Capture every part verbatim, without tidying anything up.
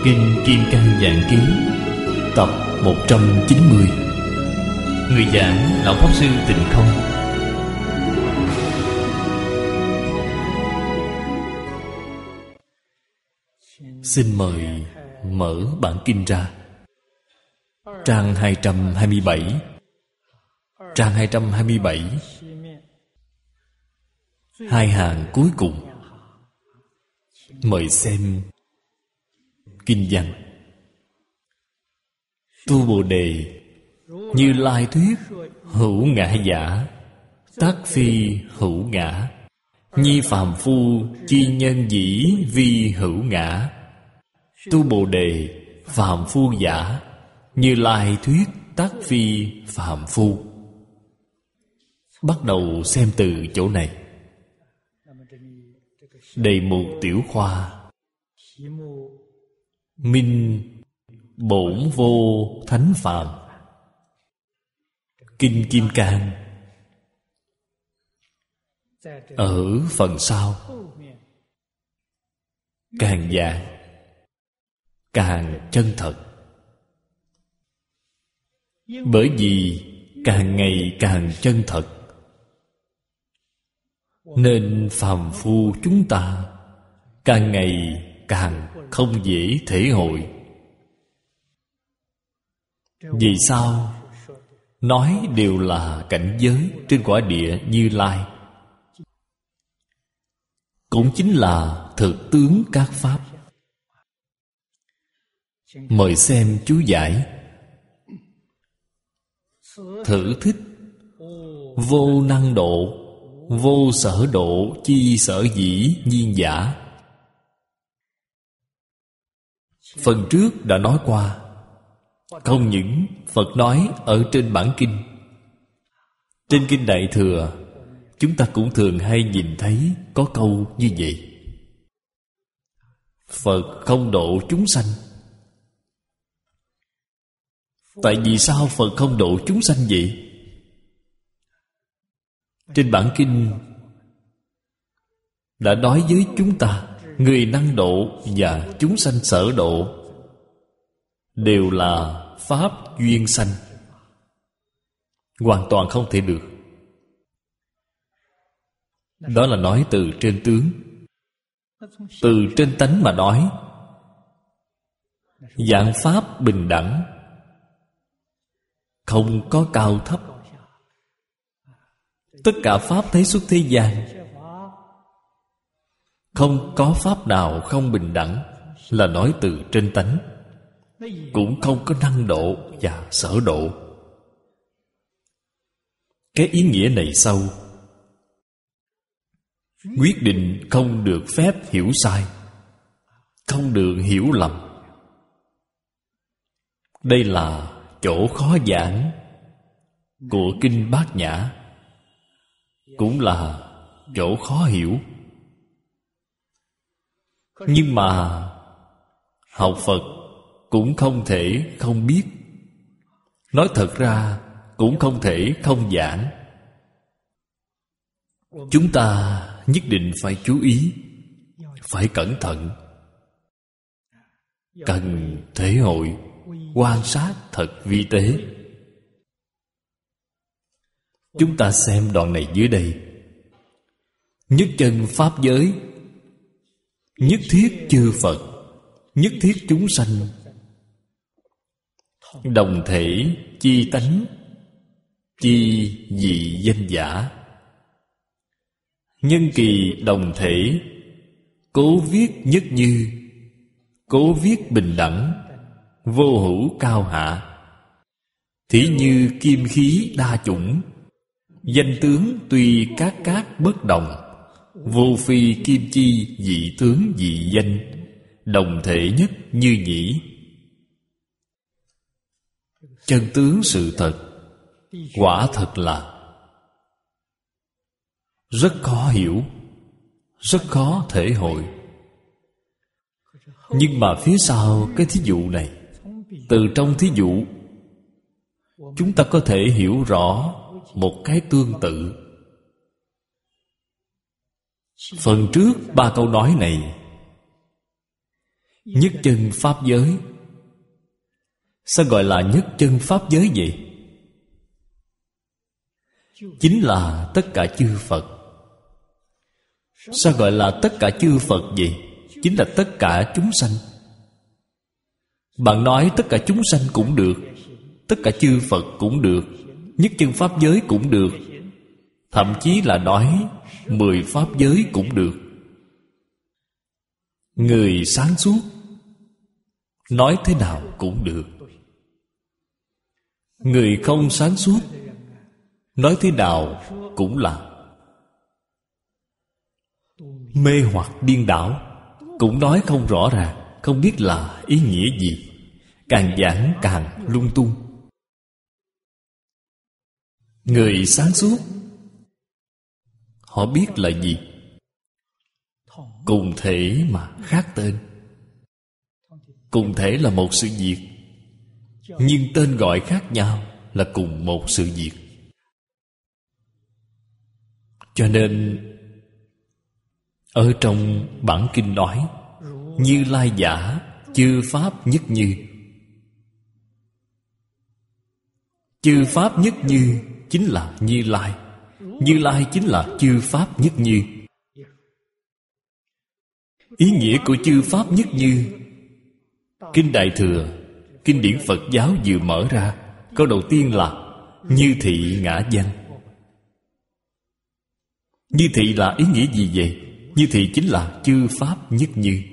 Kinh Kim Cang Giảng Ký tập một trăm chín mươi. Người giảng Lão Pháp Sư Tịnh Không. Xin mời mở bản kinh ra. Trang hai trăm hai mươi bảy. Trang hai trăm hai mươi bảy, hai hàng cuối cùng. Mời xem kinh văn. Tu Bồ Đề, Như Lai thuyết hữu ngã giả, tác phi hữu ngã. Nhi phàm phu chi nhân dĩ vi hữu ngã. Tu Bồ Đề, phàm phu giả, Như Lai thuyết tác phi phàm phu. Bắt đầu xem từ chỗ này. Đề mục tiểu khoa: Minh bổn vô thánh phàm. Kinh Kim Cang. Ở phần sau càng giảng càng chân thật. Bởi vì càng ngày càng chân thật, nên phàm phu chúng ta càng ngày càng không dễ thể hội. Vì sao? Nói đều là cảnh giới trên quả địa Như Lai, cũng chính là thực tướng các pháp. Mời xem chú giải. Thử thích vô năng độ, vô sở độ chi sở dĩ nhiên giả. Phần trước đã nói qua. Không những Phật nói ở trên bản kinh, trên kinh Đại Thừa chúng ta cũng thường hay nhìn thấy có câu như vậy: Phật không độ chúng sanh. Tại vì sao Phật không độ chúng sanh vậy? Trên bản kinh đã nói với chúng ta, người năng độ và chúng sanh sở độ đều là pháp duyên sanh, hoàn toàn không thể được. Đó là nói từ trên tướng. Từ trên tánh mà nói, dạng pháp bình đẳng, không có cao thấp. Tất cả pháp thấy xuất thế gian, không có pháp nào không bình đẳng, là nói từ trên tánh. Cũng không có năng độ và sở độ. Cái ý nghĩa này sâu, quyết định không được phép hiểu sai, không được hiểu lầm. Đây là chỗ khó giảng của kinh Bát Nhã, cũng là chỗ khó hiểu. Nhưng mà học Phật cũng không thể không biết. Nói thật ra cũng không thể không giảng. Chúng ta nhất định phải chú ý, phải cẩn thận, cần thể hội, quan sát thật vi tế. Chúng ta xem đoạn này dưới đây. Nhất chân pháp giới, nhất thiết chư Phật, nhất thiết chúng sanh, đồng thể chi tánh, chi dị danh giả. Nhân kỳ đồng thể, cố viết nhất như, cố viết bình đẳng, vô hữu cao hạ. Thí như kim khí đa chủng, danh tướng tuy các các bất đồng, vô phi kim chi dị tướng dị danh, đồng thể nhất như nhĩ. Chân tướng sự thật quả thật là rất khó hiểu, rất khó thể hội. Nhưng mà phía sau cái thí dụ này, từ trong thí dụ chúng ta có thể hiểu rõ một cái tương tự. Phần trước ba câu nói này nhất chân pháp giới. Sao gọi là nhất chân pháp giới vậy? Chính là tất cả chư Phật. Sao gọi là tất cả chư Phật vậy? Chính là tất cả chúng sanh. Bạn nói tất cả chúng sanh cũng được, tất cả chư Phật cũng được, nhất chân pháp giới cũng được, thậm chí là nói mười pháp giới cũng được. Người sáng suốt nói thế nào cũng được. Người không sáng suốt nói thế nào cũng là mê hoặc điên đảo, cũng nói không rõ ràng, không biết là ý nghĩa gì, càng giảng càng lung tung. Người sáng suốt họ biết là gì, cùng thể mà khác tên. Cùng thể là một sự việc, nhưng tên gọi khác nhau là cùng một sự việc. Cho nên ở trong bản kinh nói Như Lai giả chư pháp nhất như. Chư pháp nhất như chính là Như Lai. Như Lai chính là chư pháp nhất như. Ý nghĩa của chư pháp nhất như, Kinh Đại Thừa, kinh điển Phật giáo vừa mở ra, câu đầu tiên là như thị ngã danh. Như thị là ý nghĩa gì vậy? Như thị chính là chư pháp nhất như.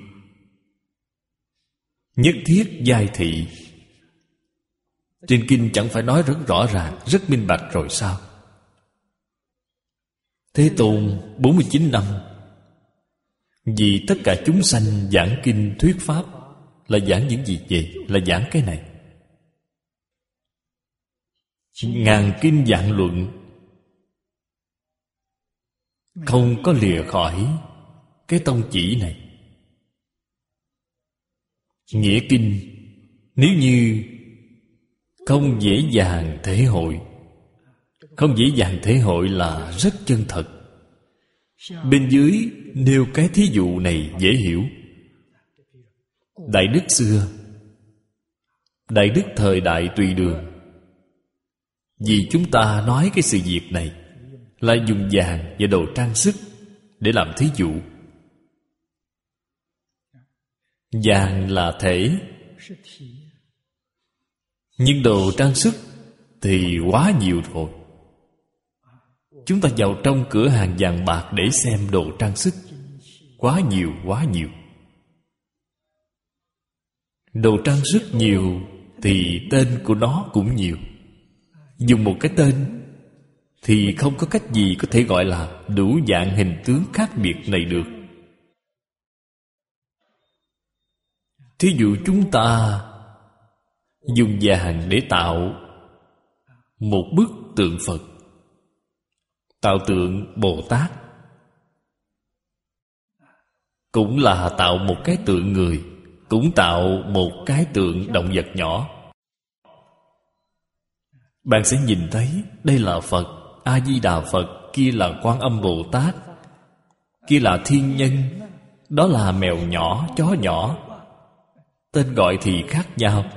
Nhất thiết giai thị. Trên kinh chẳng phải nói rất rõ ràng, rất minh bạch rồi sao? Thế Tôn bốn mươi chín năm vì tất cả chúng sanh giảng kinh thuyết pháp. Là giảng những gì vậy? Là giảng cái này. Ngàn kinh vạn luận, không có lìa khỏi cái tông chỉ này. Nghĩa kinh nếu như không dễ dàng thể hội, không dễ dàng thể hội là rất chân thật. Bên dưới nêu cái thí dụ này dễ hiểu. Đại đức xưa, đại đức thời đại Tùy Đường, vì chúng ta nói cái sự việc này là dùng vàng và đồ trang sức để làm thí dụ. Vàng là thể, nhưng đồ trang sức thì quá nhiều rồi. Chúng ta vào trong cửa hàng vàng bạc để xem đồ trang sức, quá nhiều, quá nhiều. Đồ trang sức nhiều thì tên của nó cũng nhiều. Dùng một cái tên thì không có cách gì có thể gọi là đủ dạng hình tướng khác biệt này được. Thí dụ chúng ta dùng vàng để tạo một bức tượng Phật, tạo tượng Bồ Tát, cũng là tạo một cái tượng người, cũng tạo một cái tượng động vật nhỏ. Bạn sẽ nhìn thấy đây là Phật A-di-đà Phật, kia là Quan Âm Bồ Tát, kia là thiên nhân, đó là mèo nhỏ, chó nhỏ. Tên gọi thì khác nhau.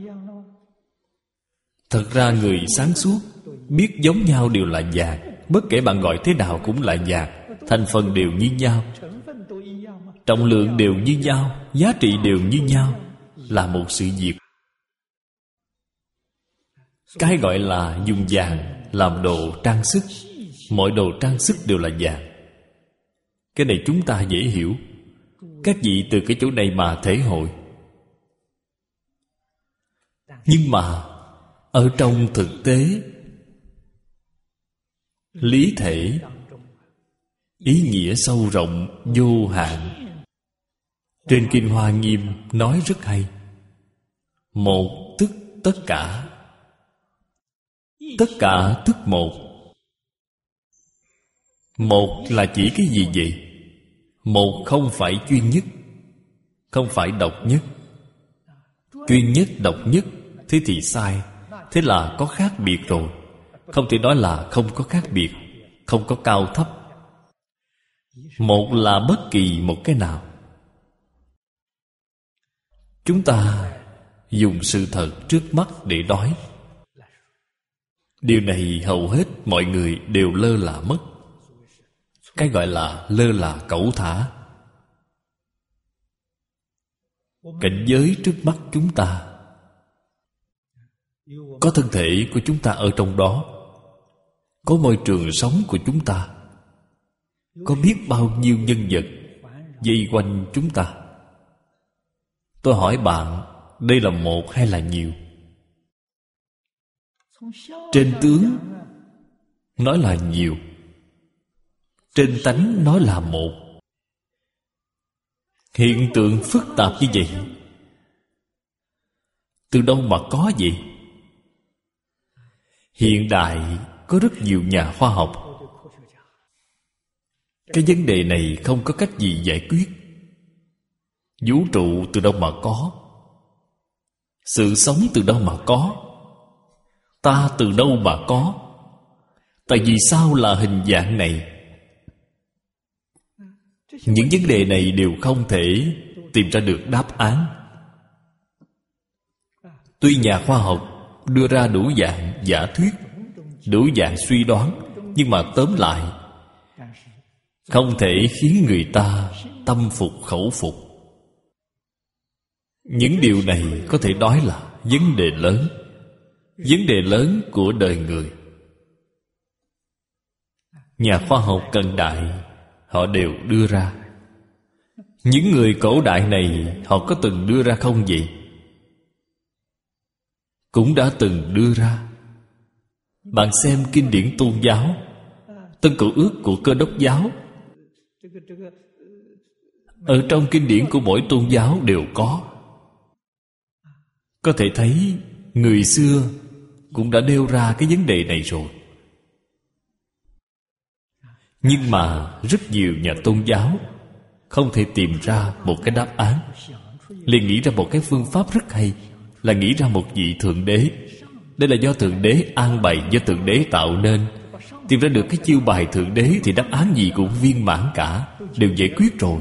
Thật ra người sáng suốt biết giống nhau đều là vàng. Bất kể bạn gọi thế nào cũng là vàng. Thành phần đều như nhau, trọng lượng đều như nhau, giá trị đều như nhau, là một sự việc. Cái gọi là dùng vàng làm đồ trang sức, mọi đồ trang sức đều là vàng. Cái này chúng ta dễ hiểu. Các vị từ cái chỗ này mà thể hội. Nhưng mà ở trong thực tế, lý thể, ý nghĩa sâu rộng vô hạn. Trên Kinh Hoa Nghiêm nói rất hay. Một tức tất cả, tất cả tức một. Một là chỉ cái gì vậy? Một không phải duy nhất, không phải độc nhất. Duy nhất, độc nhất, thế thì sai. Thế là có khác biệt rồi. Không thể nói là không có khác biệt, không có cao thấp. Một là bất kỳ một cái nào. Chúng ta dùng sự thật trước mắt để nói. Điều này hầu hết mọi người đều lơ là mất. Cái gọi là lơ là cẩu thả. Cảnh giới trước mắt chúng ta, có thân thể của chúng ta ở trong đó, có môi trường sống của chúng ta, có biết bao nhiêu nhân vật vây quanh chúng ta. Tôi hỏi bạn, đây là một hay là nhiều? Trên tướng nói là nhiều, trên tánh nói là một. Hiện tượng phức tạp như vậy, từ đâu mà có vậy? Hiện đại có rất nhiều nhà khoa học. Cái vấn đề này không có cách gì giải quyết. Vũ trụ từ đâu mà có? Sự sống từ đâu mà có? Ta từ đâu mà có? Tại vì sao là hình dạng này? Những vấn đề này đều không thể tìm ra được đáp án. Tuy nhà khoa học đưa ra đủ dạng giả thuyết, đủ dạng suy đoán, nhưng mà tóm lại không thể khiến người ta tâm phục khẩu phục. Những điều này có thể nói là vấn đề lớn, vấn đề lớn của đời người. Nhà khoa học cận đại họ đều đưa ra. Những người cổ đại này họ có từng đưa ra không vậy? Cũng đã từng đưa ra. Bạn xem kinh điển tôn giáo, Tân Cựu Ước của Cơ Đốc giáo, ở trong kinh điển của mỗi tôn giáo đều có. Có thể thấy người xưa cũng đã nêu ra cái vấn đề này rồi. Nhưng mà rất nhiều nhà tôn giáo không thể tìm ra một cái đáp án, liền nghĩ ra một cái phương pháp rất hay, là nghĩ ra một vị Thượng Đế. Đây là do Thượng Đế an bày, do Thượng Đế tạo nên. Tìm ra được cái chiêu bài Thượng Đế thì đáp án gì cũng viên mãn cả, đều giải quyết rồi.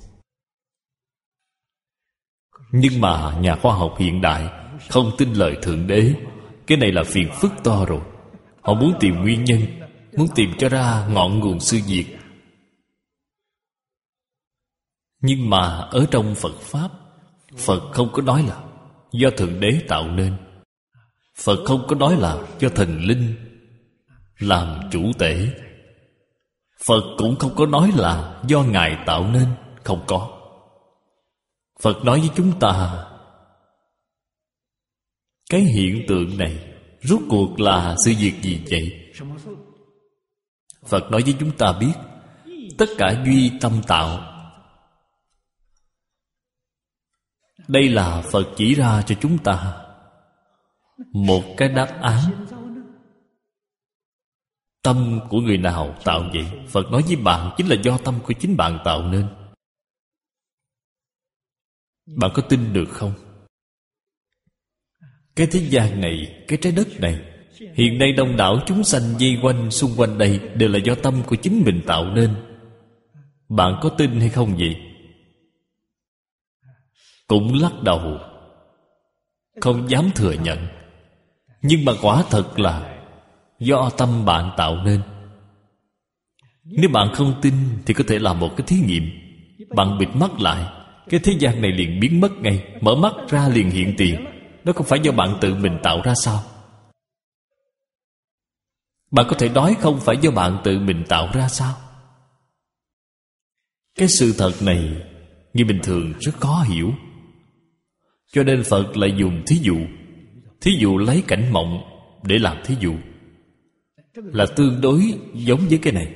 Nhưng mà nhà khoa học hiện đại không tin lời Thượng Đế. Cái này là phiền phức to rồi. Họ muốn tìm nguyên nhân, muốn tìm cho ra ngọn nguồn sự việc. Nhưng mà ở trong Phật Pháp, Phật không có nói là do Thượng Đế tạo nên. Phật không có nói là do thần linh làm chủ tể. Phật cũng không có nói là do Ngài tạo nên. Không có. Phật nói với chúng ta, cái hiện tượng này rốt cuộc là sự việc gì vậy? Phật nói với chúng ta biết, tất cả duy tâm tạo. Đây là Phật chỉ ra cho chúng ta một cái đáp án. Tâm của người nào tạo vậy? Phật nói với bạn chính là do tâm của chính bạn tạo nên. Bạn có tin được không? Cái thế gian này, cái trái đất này, hiện nay đông đảo chúng sanh vây quanh xung quanh đây đều là do tâm của chính mình tạo nên. Bạn có tin hay không vậy? Cũng lắc đầu, không dám thừa nhận. Nhưng mà quả thật là do tâm bạn tạo nên. Nếu bạn không tin thì có thể làm một cái thí nghiệm. Bạn bịt mắt lại, cái thế gian này liền biến mất ngay. Mở mắt ra liền hiện tiền. Nó không phải do bạn tự mình tạo ra sao? Bạn có thể nói không phải do bạn tự mình tạo ra sao? Cái sự thật này người bình thường rất khó hiểu. Cho nên Phật lại dùng thí dụ. Thí dụ lấy cảnh mộng để làm thí dụ, là tương đối giống với cái này.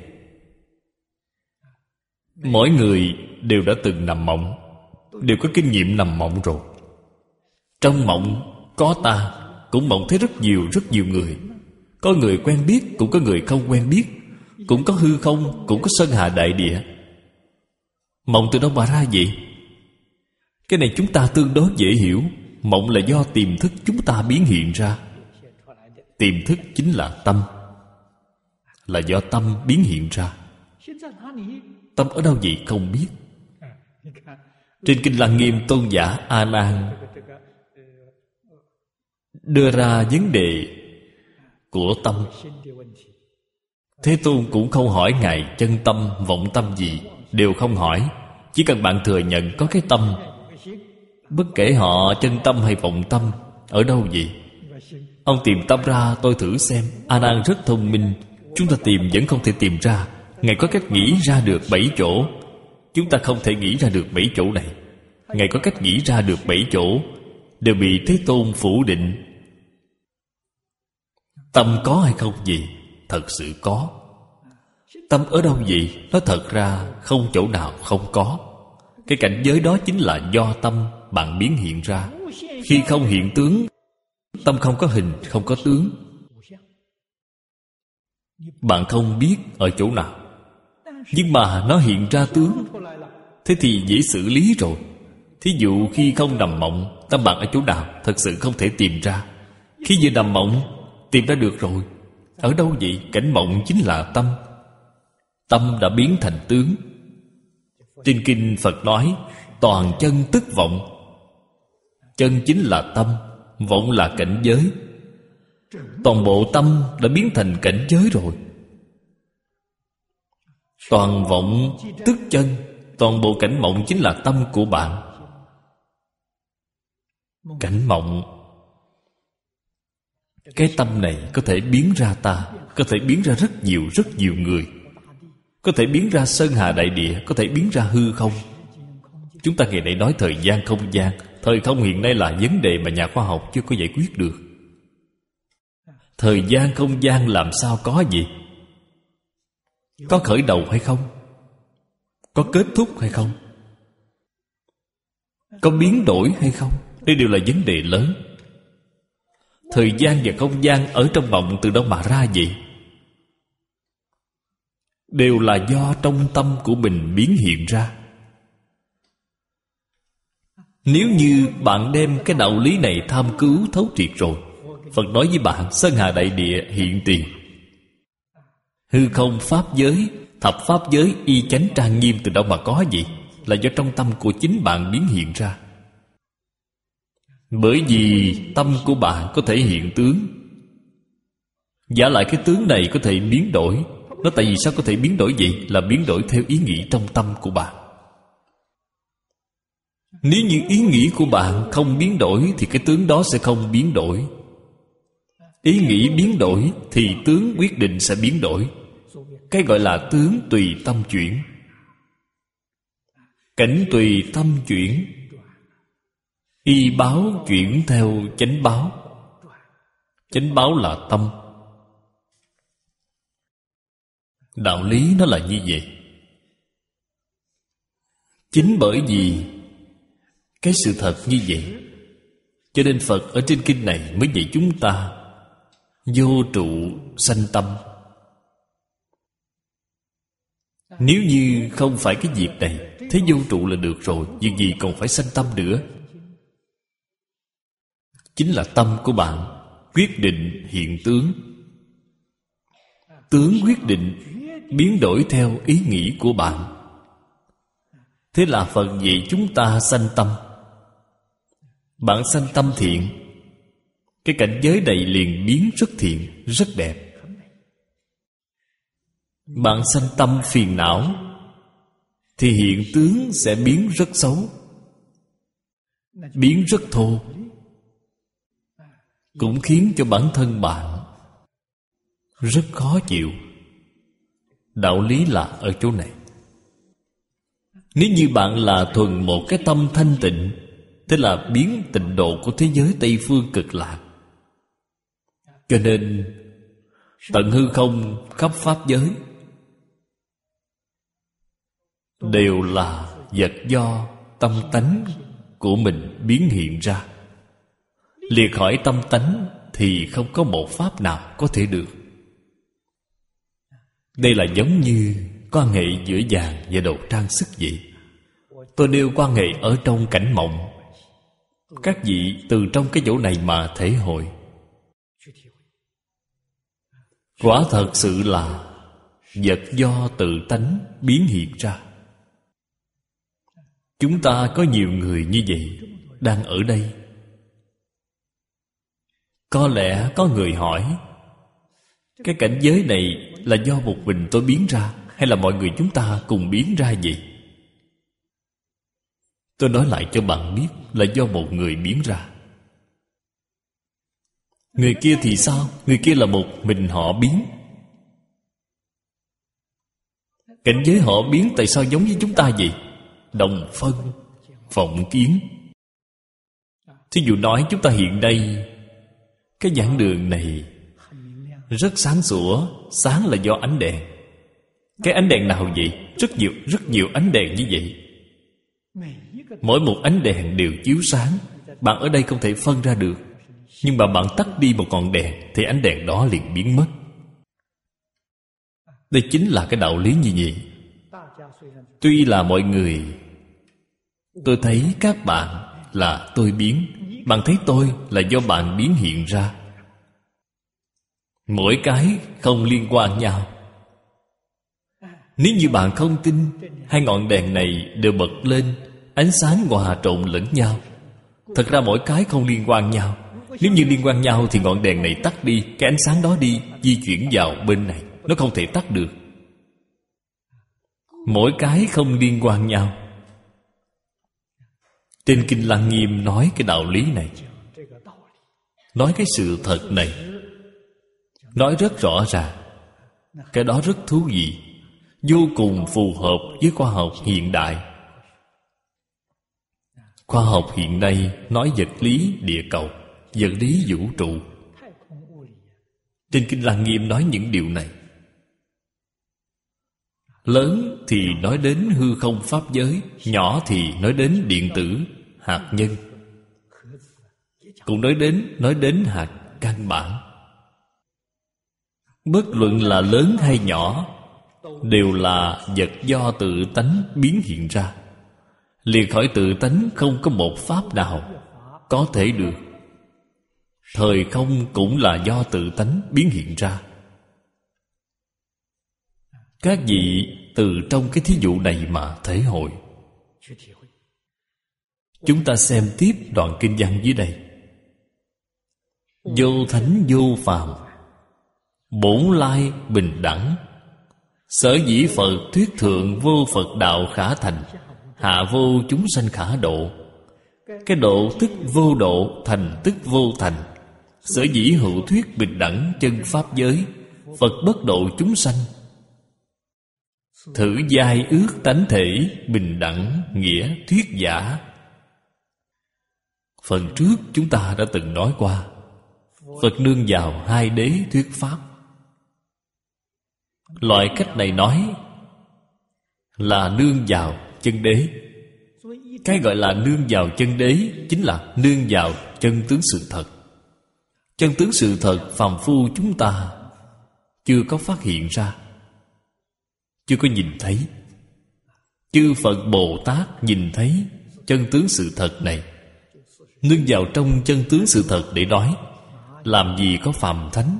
Mỗi người đều đã từng nằm mộng, đều có kinh nghiệm nằm mộng rồi. Trong mộng có ta, cũng mộng thấy rất nhiều rất nhiều người. Có người quen biết, cũng có người không quen biết. Cũng có hư không, cũng có sơn hà đại địa. Mộng từ đâu mà ra vậy? Cái này chúng ta tương đối dễ hiểu. Mộng là do tiềm thức chúng ta biến hiện ra. Tiềm thức chính là tâm, là do tâm biến hiện ra. Tâm ở đâu vậy không biết. Trên Kinh Lăng Nghiêm, tôn giả A Nan đưa ra vấn đề của tâm. Thế Tôn cũng không hỏi Ngài chân tâm, vọng tâm gì, đều không hỏi. Chỉ cần bạn thừa nhận có cái tâm, bất kể họ chân tâm hay vọng tâm ở đâu vậy, ông tìm tâm ra tôi thử xem. A Nan rất thông minh, chúng ta tìm vẫn không thể tìm ra. Ngài có cách nghĩ ra được bảy chỗ, chúng ta không thể nghĩ ra được bảy chỗ này. Ngài có cách nghĩ ra được bảy chỗ, đều bị Thế Tôn phủ định. Tâm có hay không gì? Thật sự có. Tâm ở đâu vậy? Nó thật ra không chỗ nào không có. Cái cảnh giới đó chính là do tâm bạn biến hiện ra. Khi không hiện tướng, tâm không có hình, không có tướng, bạn không biết ở chỗ nào. Nhưng mà nó hiện ra tướng, thế thì dễ xử lý rồi. Thí dụ khi không nằm mộng, tâm bạn ở chỗ nào thật sự không thể tìm ra. Khi vừa nằm mộng, tìm ra được rồi. Ở đâu vậy? Cảnh mộng chính là tâm. Tâm đã biến thành tướng. Trên Kinh Phật nói toàn chân tức vọng. Chân chính là tâm, vọng là cảnh giới. Toàn bộ tâm đã biến thành cảnh giới rồi. Toàn vọng tức chân. Toàn bộ cảnh mộng chính là tâm của bạn. Cảnh mộng, cái tâm này có thể biến ra ta, có thể biến ra rất nhiều rất nhiều người, có thể biến ra sơn hà đại địa, có thể biến ra hư không. Chúng ta ngày nay nói thời gian không gian. Thời không hiện nay là vấn đề mà nhà khoa học chưa có giải quyết được. Thời gian không gian làm sao có gì? Có khởi đầu hay không? Có kết thúc hay không? Có biến đổi hay không? Đây đều là vấn đề lớn. Thời gian và không gian ở trong mộng từ đâu mà ra vậy? Đều là do trong tâm của mình biến hiện ra. Nếu như bạn đem cái đạo lý này tham cứu thấu triệt rồi, Phật nói với bạn sơn hà đại địa hiện tiền. Hư không pháp giới, thập pháp giới y chánh trang nghiêm từ đâu mà có gì? Là do trong tâm của chính bạn biến hiện ra. Bởi vì tâm của bạn có thể hiện tướng. Giả lại cái tướng này có thể biến đổi. Nó tại vì sao có thể biến đổi vậy? Là biến đổi theo ý nghĩ trong tâm của bạn. Nếu như ý nghĩ của bạn không biến đổi thì cái tướng đó sẽ không biến đổi. Ý nghĩ biến đổi thì tướng quyết định sẽ biến đổi. Cái gọi là tướng tùy tâm chuyển. Cảnh tùy tâm chuyển. Y báo chuyển theo chánh báo. Chánh báo là tâm. Đạo lý nó là như vậy. Chính bởi vì cái sự thật như vậy, cho nên Phật ở trên kinh này mới dạy chúng ta vô trụ sanh tâm. Nếu như không phải cái việc này, thế vô trụ là được rồi, việc gì còn phải sanh tâm nữa? Chính là tâm của bạn quyết định hiện tướng. Tướng quyết định biến đổi theo ý nghĩ của bạn. Thế là Phật dạy chúng ta sanh tâm. Bạn sanh tâm thiện, cái cảnh giới này liền biến rất thiện, rất đẹp. Bạn sanh tâm phiền não thì hiện tướng sẽ biến rất xấu, biến rất thô, cũng khiến cho bản thân bạn rất khó chịu. Đạo lý là ở chỗ này. Nếu như bạn là thuần một cái tâm thanh tịnh, thế là biến tịnh độ của thế giới Tây Phương Cực Lạc. Cho nên tận hư không khắp pháp giới đều là vật do tâm tánh của mình biến hiện ra. Liệt khỏi tâm tánh thì không có một pháp nào có thể được. Đây là giống như quan hệ giữa vàng và đồ trang sức vậy. Tôi nêu quan hệ ở trong cảnh mộng. Các vị từ trong cái chỗ này mà thể hội. Quả thật sự là vật do tự tánh biến hiện ra. Chúng ta có nhiều người như vậy đang ở đây. Có lẽ có người hỏi, cái cảnh giới này là do một mình tôi biến ra, hay là mọi người chúng ta cùng biến ra vậy? Tôi nói lại cho bạn biết là do một người biến ra. Người kia thì sao? Người kia là một mình họ biến. Cảnh giới họ biến tại sao giống với chúng ta vậy? Đồng phân, vọng kiến. Thí dụ nói chúng ta hiện nay, cái giảng đường này rất sáng sủa. Sáng là do ánh đèn. Cái ánh đèn nào vậy? Rất nhiều, rất nhiều ánh đèn như vậy. Mỗi một ánh đèn đều chiếu sáng. Bạn ở đây không thể phân ra được. Nhưng mà bạn tắt đi một ngọn đèn thì ánh đèn đó liền biến mất. Đây chính là cái đạo lý như vậy. Tuy là mọi người, tôi thấy các bạn là tôi biến, bạn thấy tôi là do bạn biến hiện ra. Mỗi cái không liên quan nhau. Nếu như bạn không tin, hai ngọn đèn này đều bật lên, ánh sáng hòa trộn lẫn nhau. Thật ra mỗi cái không liên quan nhau. Nếu như liên quan nhau thì ngọn đèn này tắt đi, cái ánh sáng đó đi, di chuyển vào bên này, nó không thể tắt được. Mỗi cái không liên quan nhau. Trên Kinh Lăng Nghiêm nói cái đạo lý này, nói cái sự thật này, nói rất rõ ràng. Cái đó rất thú vị, vô cùng phù hợp với khoa học hiện đại. Khoa học hiện nay nói vật lý địa cầu, vật lý vũ trụ. Trên Kinh Lăng Nghiêm nói những điều này. Lớn thì nói đến hư không pháp giới, nhỏ thì nói đến điện tử, hạt nhân, cũng nói đến nói đến hạt căn bản. Bất luận là lớn hay nhỏ, đều là vật do tự tánh biến hiện ra. Liền khỏi tự tánh không có một pháp nào có thể được. Thời không cũng là do tự tánh biến hiện ra. Các vị từ trong cái thí dụ này mà thể hội. Chúng ta xem tiếp đoạn kinh văn dưới đây. Vô thánh vô phàm, bổn lai bình đẳng. Sở dĩ Phật thuyết thượng vô Phật đạo khả thành, hạ vô chúng sanh khả độ. Cái độ tức vô độ, thành tức vô thành. Sở dĩ hữu thuyết bình đẳng chân pháp giới, Phật bất độ chúng sanh. Thử giai ước tánh thể, bình đẳng nghĩa thuyết giả. Phần trước chúng ta đã từng nói qua, Phật nương vào hai đế thuyết pháp. Loại cách này nói là nương vào chân đế. Cái gọi là nương vào chân đế chính là nương vào chân tướng sự thật. Chân tướng sự thật phàm phu chúng ta chưa có phát hiện ra, chưa có nhìn thấy. Chư Phật Bồ Tát nhìn thấy chân tướng sự thật này, nương vào trong chân tướng sự thật để nói. Làm gì có phàm thánh?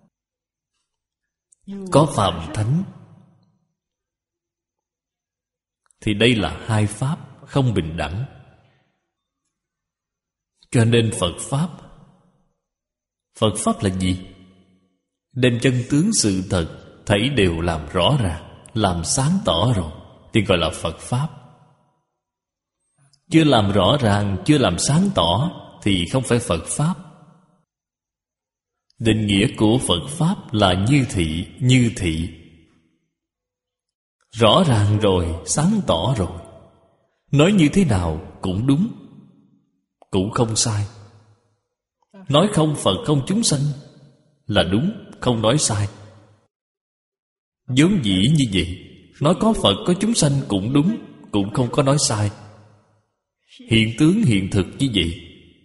Có phàm thánh thì đây là hai pháp không bình đẳng. Cho nên Phật Pháp, Phật Pháp là gì? Đem chân tướng sự thật thảy đều làm rõ ràng, làm sáng tỏ rồi thì gọi là Phật Pháp. Chưa làm rõ ràng, chưa làm sáng tỏ thì không phải Phật Pháp. Định nghĩa của Phật Pháp là như thị, như thị. Rõ ràng rồi, sáng tỏ rồi. Nói như thế nào cũng đúng, cũng không sai. Nói không Phật không chúng sanh là đúng, không nói sai. Vốn dĩ như vậy, nói có Phật có chúng sanh cũng đúng, cũng không có nói sai. Hiện tướng hiện thực như vậy.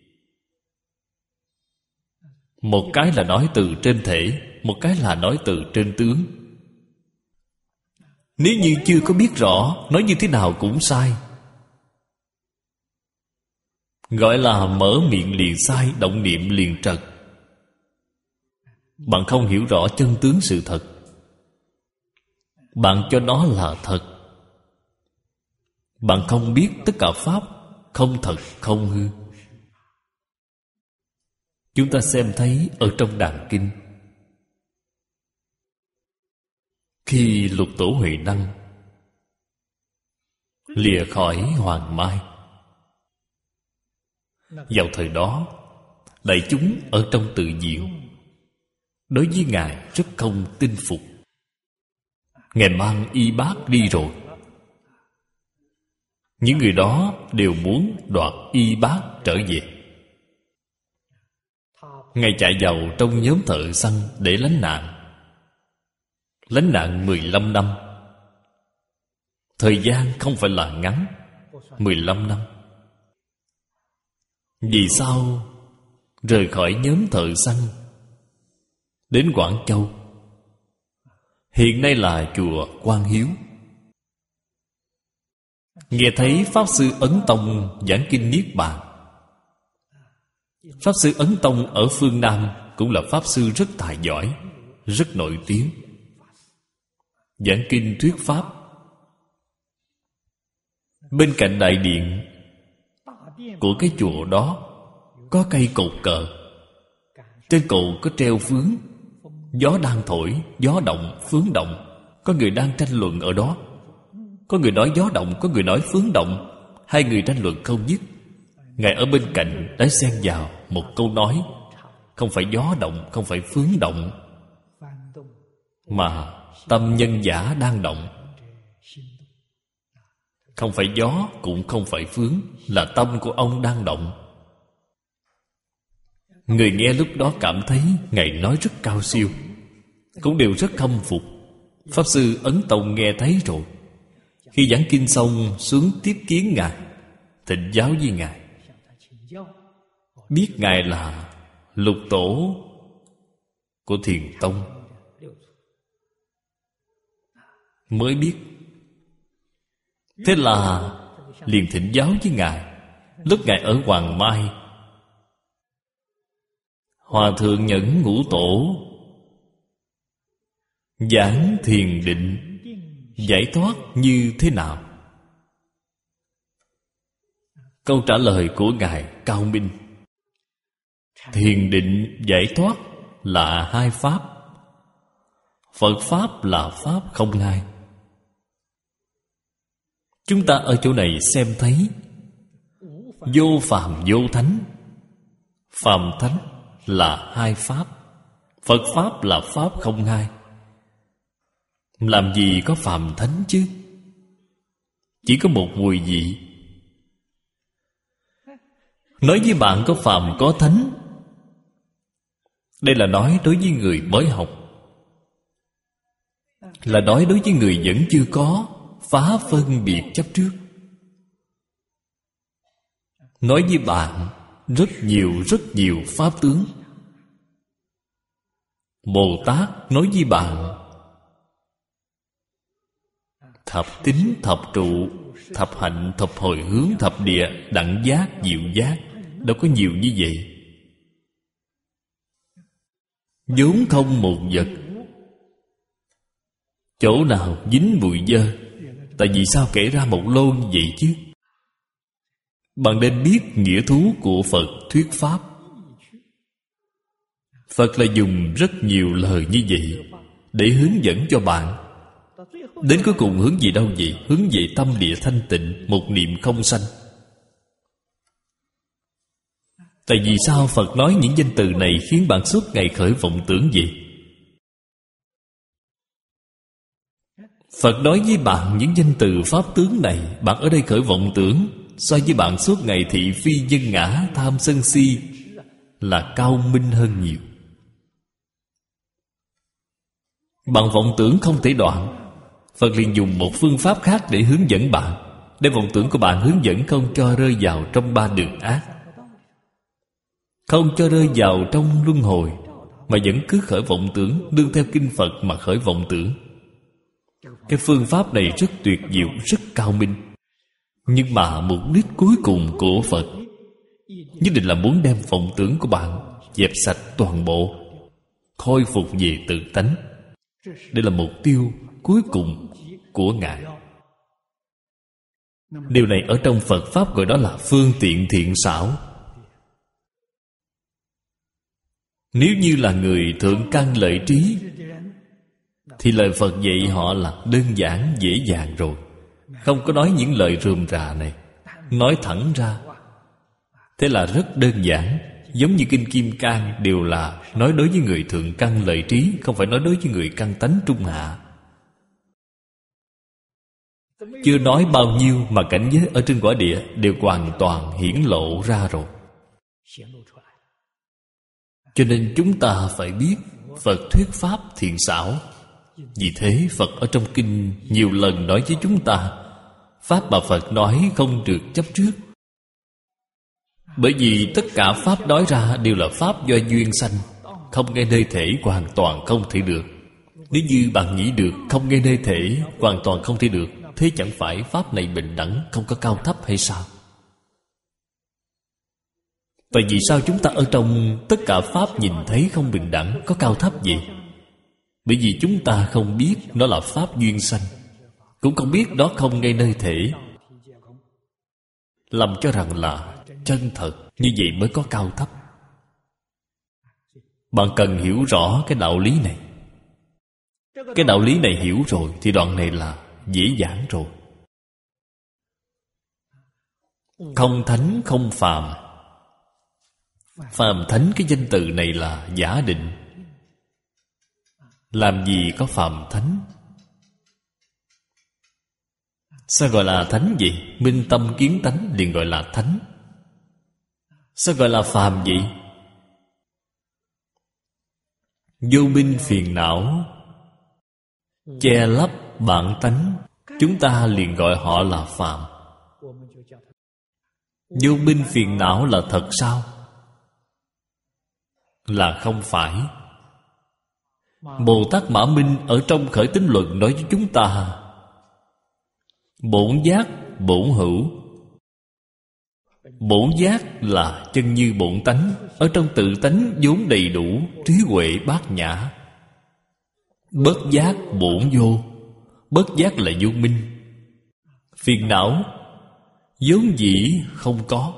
Một cái là nói từ trên thể, một cái là nói từ trên tướng. Nếu như chưa có biết rõ, nói như thế nào cũng sai. Gọi là mở miệng liền sai, động niệm liền trật. Bạn không hiểu rõ chân tướng sự thật, bạn cho nó là thật, bạn không biết tất cả pháp không thật không hư. Chúng ta xem thấy ở trong Đàn Kinh, khi Lục Tổ Huệ Năng lìa khỏi Hoàng Mai, vào thời đó đại chúng ở trong tự viện đối với Ngài rất không tin phục. Ngài mang y bát đi rồi, những người đó đều muốn đoạt y bát trở về. Ngài chạy vào trong nhóm thợ săn để lánh nạn. Lánh nạn mười lăm năm. Thời gian không phải là ngắn, mười lăm năm. Vì sao rời khỏi nhóm thợ săn đến Quảng Châu? Hiện nay là chùa Quang Hiếu. Nghe thấy Pháp Sư Ấn Tông giảng kinh Niết Bàn. Pháp Sư Ấn Tông ở phương Nam cũng là Pháp Sư rất tài giỏi, rất nổi tiếng, giảng kinh thuyết Pháp. Bên cạnh đại điện của cái chùa đó có cây cột cờ. Trên cột có treo phướng. Gió đang thổi, gió động, phướng động. Có người đang tranh luận ở đó. Có người nói gió động, có người nói phướng động. Hai người tranh luận không dứt. Ngài ở bên cạnh đã xen vào một câu nói: không phải gió động, không phải phướng động, mà tâm nhân giả đang động. Không phải gió cũng không phải phướng, là tâm của ông đang động. Người nghe lúc đó cảm thấy Ngài nói rất cao siêu, cũng đều rất khâm phục. Pháp Sư Ấn Tông nghe thấy rồi, khi giảng kinh xong xuống tiếp kiến Ngài, thỉnh giáo với Ngài. Biết Ngài là lục tổ của Thiền Tông, mới biết. Thế là liền thỉnh giáo với Ngài. Lúc Ngài ở Hoàng Mai, Hòa Thượng Nhẫn Ngũ Tổ giảng thiền định giải thoát như thế nào? Câu trả lời của Ngài cao minh. Thiền định giải thoát là hai pháp. Phật Pháp là Pháp không hai. Chúng ta ở chỗ này xem thấy vô phàm vô thánh. Phàm thánh là hai pháp, Phật Pháp là Pháp không hai. Làm gì có phàm thánh chứ? Chỉ có một mùi vị. Nói với bạn có phàm có thánh, đây là nói đối với người mới học, là nói đối với người vẫn chưa có phá phân biệt chấp trước. Nói với bạn rất nhiều rất nhiều pháp tướng. Bồ Tát nói với bạn thập tín, thập trụ, thập hạnh, thập hồi hướng, thập địa, đẳng giác, diệu giác. Đâu có nhiều như vậy. vốn không một vật, chỗ nào dính bụi dơ. Tại vì sao kể ra một lô như vậy chứ? Bạn nên biết nghĩa thú của Phật thuyết Pháp. Phật là dùng rất nhiều lời như vậy để hướng dẫn cho bạn. Đến cuối cùng hướng về đâu vậy? Hướng về tâm địa thanh tịnh, một niệm không sanh. Tại vì sao Phật nói những danh từ này khiến bạn suốt ngày khởi vọng tưởng gì? Phật nói với bạn những danh từ pháp tướng này, bạn ở đây khởi vọng tưởng, so với bạn suốt ngày thị phi nhân ngã, tham sân si là cao minh hơn nhiều. Bạn vọng tưởng không thể đoạn, Phật liền dùng một phương pháp khác để hướng dẫn bạn, để vọng tưởng của bạn hướng dẫn không cho rơi vào trong ba đường ác, không cho rơi vào trong luân hồi, mà vẫn cứ khởi vọng tưởng, đương theo kinh Phật mà khởi vọng tưởng. Cái phương pháp này rất tuyệt diệu, rất cao minh. Nhưng mà mục đích cuối cùng của Phật nhất định là muốn đem vọng tưởng của bạn dẹp sạch toàn bộ, khôi phục về tự tánh. Đây là mục tiêu cuối cùng của Ngài. Điều này ở trong Phật Pháp gọi đó là phương tiện thiện xảo. Nếu như là người thượng căn lợi trí thì lời Phật dạy họ là đơn giản, dễ dàng rồi. Không có nói những lời rườm rà này, nói thẳng ra. Thế là rất đơn giản. Giống như Kinh Kim Cang đều là nói đối với người thượng căn lợi trí, không phải nói đối với người căn tánh trung hạ. Chưa nói bao nhiêu mà cảnh giới ở trên quả địa đều hoàn toàn hiển lộ ra rồi. Cho nên chúng ta phải biết Phật thuyết Pháp thiện xảo. Vì thế Phật ở trong Kinh nhiều lần nói với chúng ta Pháp mà Phật nói không được chấp trước. Bởi vì tất cả Pháp nói ra đều là Pháp do duyên sanh, không nghe nơi thể hoàn toàn không thể được. Nếu như bạn nghĩ được không nghe nơi thể hoàn toàn không thể được, thế chẳng phải Pháp này bình đẳng, không có cao thấp hay sao? Tại vì sao chúng ta ở trong tất cả Pháp nhìn thấy không bình đẳng, có cao thấp gì? Bởi vì chúng ta không biết nó là Pháp duyên sanh, cũng không biết đó không ngay nơi thể, làm cho rằng là chân thật. Như vậy mới có cao thấp. Bạn cần hiểu rõ cái đạo lý này. Cái đạo lý này hiểu rồi thì đoạn này là dễ dàng rồi. Không thánh không phàm. Phàm thánh cái danh từ này là giả định. Làm gì có phàm thánh? Sao gọi là thánh vậy? Minh tâm kiến tánh liền gọi là thánh. Sao gọi là phàm vậy? Vô minh phiền não che lấp bản tánh, chúng ta liền gọi họ là phàm. Vô minh phiền não là thật sao? Là không phải. Bồ Tát Mã Minh ở trong Khởi Tín Luận nói với chúng ta bổn giác bổn hữu. Bổn giác là chân như bổn tánh, ở trong tự tánh vốn đầy đủ trí huệ bát nhã. Bất giác bổn vô. Bất giác là vô minh. Phiền não vốn dĩ không có.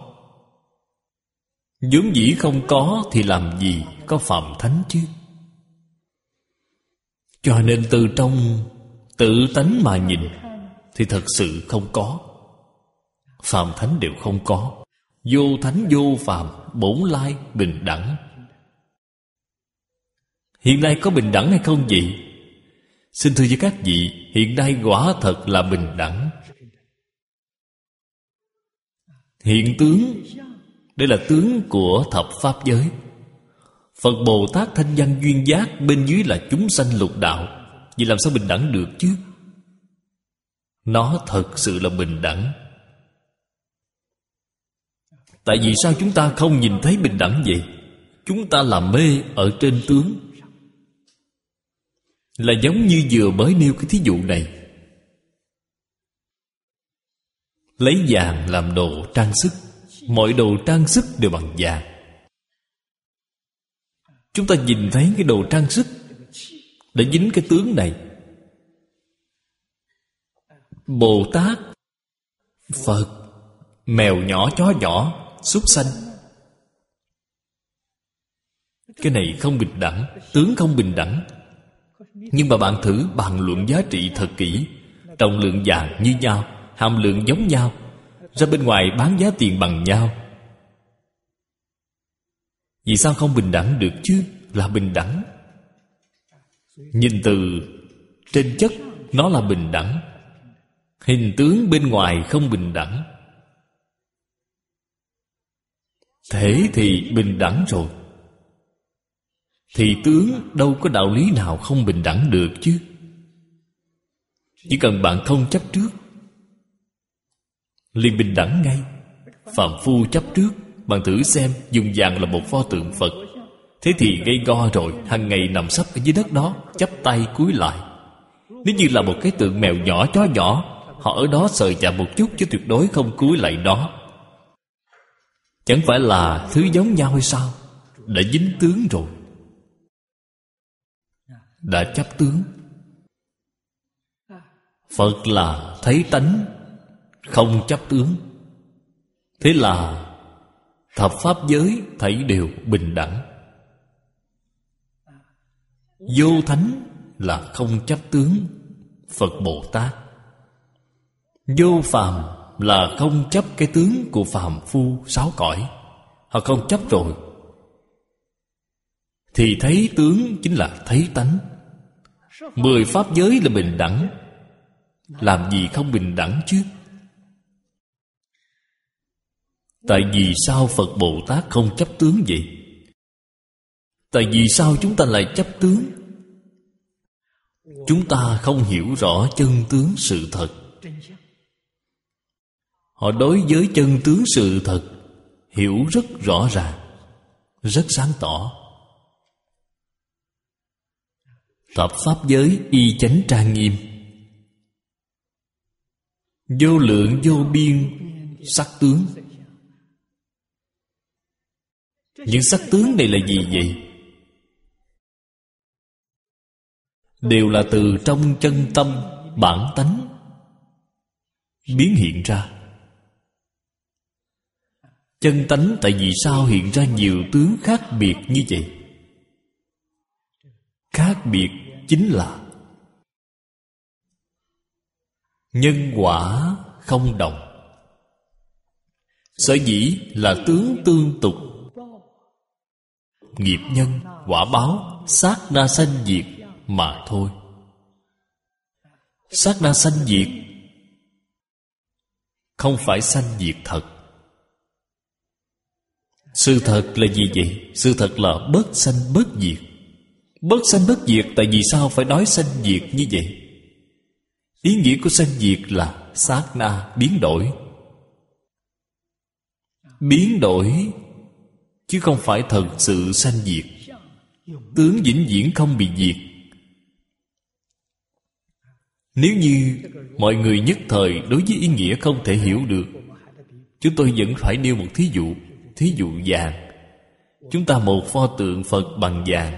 Vốn dĩ không có thì làm gì có phàm thánh chứ? Cho nên từ trong tự tánh mà nhìn thì thật sự không có. Phàm thánh đều không có. Vô thánh vô phàm, bổn lai bình đẳng. Hiện nay có bình đẳng hay không vậy? Xin thưa với các vị, hiện nay quả thật là bình đẳng. Hiện tướng, đây là tướng của thập pháp giới. Phật Bồ Tát thanh văn duyên giác, bên dưới là chúng sanh lục đạo. Vậy làm sao bình đẳng được chứ? Nó thật sự là bình đẳng. Tại vì sao chúng ta không nhìn thấy bình đẳng vậy? Chúng ta làm mê ở trên tướng. Là giống như vừa mới nêu cái thí dụ này. Lấy vàng làm đồ trang sức. Mọi đồ trang sức đều bằng vàng. Chúng ta nhìn thấy cái đồ trang sức đã dính cái tướng này. Bồ Tát, Phật, mèo nhỏ, chó nhỏ, súc sanh, cái này không bình đẳng. Tướng không bình đẳng. Nhưng mà bạn thử bàn luận giá trị thật kỹ. Trọng lượng vàng như nhau, hàm lượng giống nhau, ra bên ngoài bán giá tiền bằng nhau. Vì sao không bình đẳng được chứ? Là bình đẳng. Nhìn từ trên chất nó là bình đẳng. Hình tướng bên ngoài không bình đẳng. Thể thì bình đẳng rồi, thì tướng đâu có đạo lý nào không bình đẳng được chứ. Chỉ cần bạn không chấp trước liền bình đẳng ngay. Phàm phu chấp trước, bạn thử xem, dùng vàng là một pho tượng Phật, thế thì gây go rồi, hàng ngày nằm sấp ở dưới đất đó, chắp tay cúi lại. Nếu như là một cái tượng mèo nhỏ, chó nhỏ, họ ở đó sờ chạm một chút chứ tuyệt đối không cúi lại đó. Chẳng phải là thứ giống nhau hay sao? Đã dính tướng rồi, đã chấp tướng. Phật là thấy tánh, không chấp tướng. Thế là thập pháp giới thảy đều bình đẳng. Vô thánh là không chấp tướng Phật Bồ Tát. Vô phàm là không chấp cái tướng của phàm phu sáu cõi. Họ không chấp rồi thì thấy tướng chính là thấy tánh. Mười pháp giới là bình đẳng, làm gì không bình đẳng chứ? Tại vì sao Phật Bồ Tát không chấp tướng vậy? Tại vì sao chúng ta lại chấp tướng? Chúng ta không hiểu rõ chân tướng sự thật. Họ đối với chân tướng sự thật hiểu rất rõ ràng, rất sáng tỏ. Thập pháp giới y chánh trang nghiêm, vô lượng vô biên sắc tướng. Những sắc tướng này là gì vậy? Đều là từ trong chân tâm bản tánh biến hiện ra. Chân tánh tại vì sao hiện ra nhiều tướng khác biệt như vậy? Khác biệt chính là nhân quả không đồng. Sở dĩ là tướng tương tục, nghiệp nhân quả báo sát na sanh diệt mà thôi. Sát na sanh diệt không phải sanh diệt thật. Sự thật là gì vậy? Sự thật là bất sanh bất diệt. Bất sanh bất diệt tại vì sao phải nói sanh diệt như vậy? Ý nghĩa của sanh diệt là sát na biến đổi. Biến đổi chứ không phải thật sự sanh diệt. Tướng vĩnh viễn không bị diệt. Nếu như mọi người nhất thời đối với ý nghĩa không thể hiểu được, chúng tôi vẫn phải nêu một thí dụ. Thí dụ vàng. Chúng ta một pho tượng Phật bằng vàng.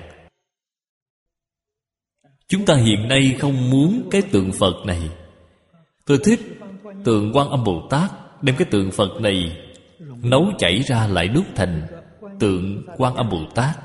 Chúng ta hiện nay không muốn cái tượng Phật này. Tôi thích tượng Quan Âm Bồ Tát. Đem cái tượng Phật này nấu chảy ra lại đúc thành tượng Quan Âm Bồ Tát.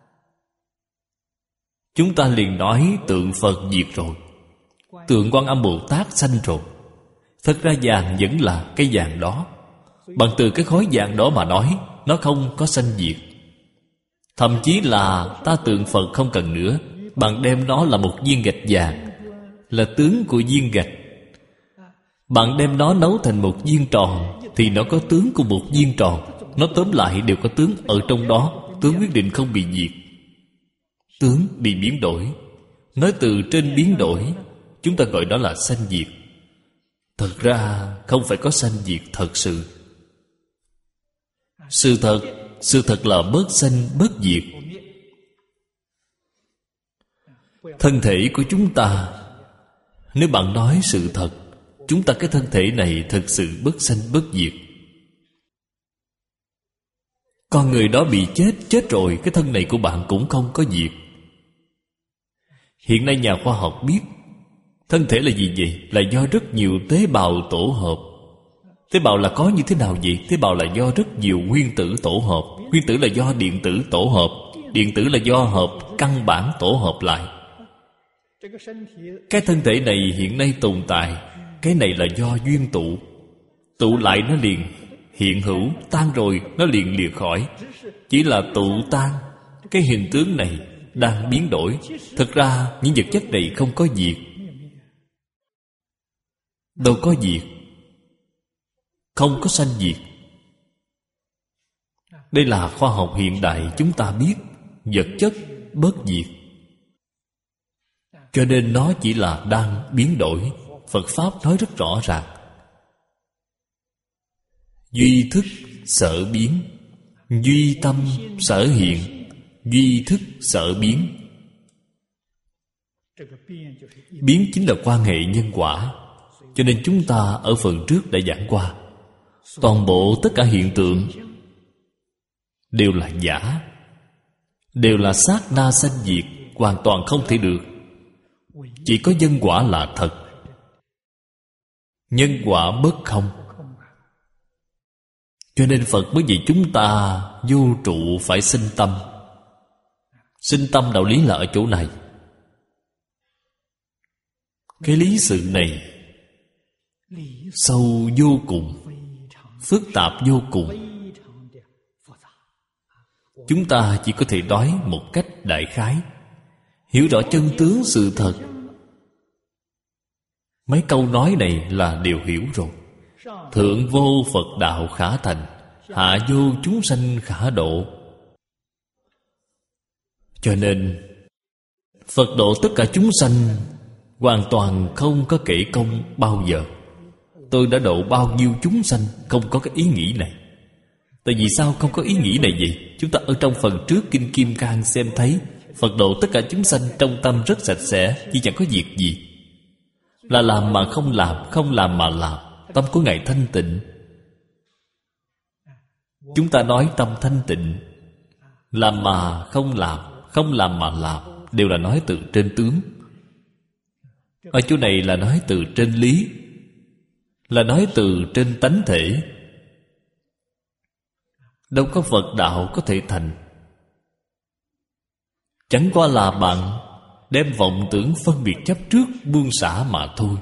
Chúng ta liền nói tượng Phật diệt rồi, tượng Quan Âm Bồ Tát sanh rồi. Thật ra vàng vẫn là cái vàng đó. Bằng từ cái khối vàng đó mà nói, nó không có sanh diệt. Thậm chí là ta tượng Phật không cần nữa, bạn đem nó là một viên gạch vàng, là tướng của viên gạch. Bạn đem nó nấu thành một viên tròn, thì nó có tướng của một viên tròn. Nó tóm lại đều có tướng ở trong đó. Tướng quyết định không bị diệt. Tướng bị biến đổi. Nói từ trên biến đổi, chúng ta gọi đó là sanh diệt. Thật ra không phải có sanh diệt thật sự. Sự thật, sự thật là bất sanh bất diệt. Thân thể của chúng ta, nếu bạn nói sự thật, chúng ta cái thân thể này thật sự bất sanh bất diệt. Con người đó bị chết, chết rồi, cái thân này của bạn cũng không có diệt. Hiện nay nhà khoa học biết thân thể là gì vậy? Là do rất nhiều tế bào tổ hợp. Tế bào là có như thế nào vậy? Tế bào là do rất nhiều nguyên tử tổ hợp. Nguyên tử là do điện tử tổ hợp. Điện tử là do hợp căn bản tổ hợp lại. Cái thân thể này hiện nay tồn tại, cái này là do duyên tụ. Tụ lại nó liền hiện hữu, tan rồi nó liền lìa khỏi. Chỉ là tụ tan. Cái hình tướng này đang biến đổi. Thực ra những vật chất này không có diệt. Đâu có diệt. Không có sanh diệt. Đây là khoa học hiện đại chúng ta biết vật chất bất diệt. Cho nên nó chỉ là đang biến đổi. Phật Pháp nói rất rõ ràng. Duy thức sở biến, duy tâm sở hiện, duy thức sở biến. Biến chính là quan hệ nhân quả. Cho nên chúng ta ở phần trước đã giảng qua, toàn bộ tất cả hiện tượng đều là giả, đều là sát na sanh diệt, hoàn toàn không thể được. Chỉ có nhân quả là thật. nhân quả bất không. Cho nên Phật mới dạy chúng ta vô trụ phải sinh tâm. Sinh tâm đạo lý là ở chỗ này. Cái lý sự này sâu vô cùng, phức tạp vô cùng. Chúng ta chỉ có thể nói một cách đại khái. Hiểu rõ chân tướng sự thật, mấy câu nói này là đều hiểu rồi. Thượng vô Phật đạo khả thành, hạ vô chúng sanh khả độ. Cho nên Phật độ tất cả chúng sanh hoàn toàn không có kể công bao giờ. Tôi đã độ bao nhiêu chúng sanh, không có cái ý nghĩ này. Tại vì sao không có ý nghĩ này vậy? Chúng ta ở trong phần trước Kinh Kim Cang xem thấy Phật độ tất cả chúng sanh trong tâm rất sạch sẽ, chỉ chẳng có việc gì. Là làm mà không làm, không làm mà làm. Tâm của Ngài thanh tịnh. Chúng ta nói tâm thanh tịnh, làm mà không làm, không làm mà làm, đều là nói từ trên tướng. Ở chỗ này là nói từ trên lý, là nói từ trên tánh thể. Đâu có Phật đạo có thể thành. Chẳng qua là bạn đem vọng tưởng phân biệt chấp trước buông xả mà thôi.